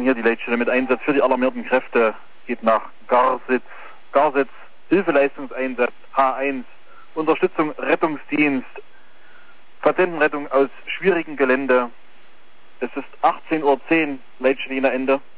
hier die Leitstelle mit Einsatz für die alarmierten Kräfte geht nach Garsitz. Garsitz, Hilfeleistungseinsatz H1, Unterstützung Rettungsdienst, Patientenrettung aus schwierigem Gelände. Es ist 18:10 Uhr, Leitstelle Ende.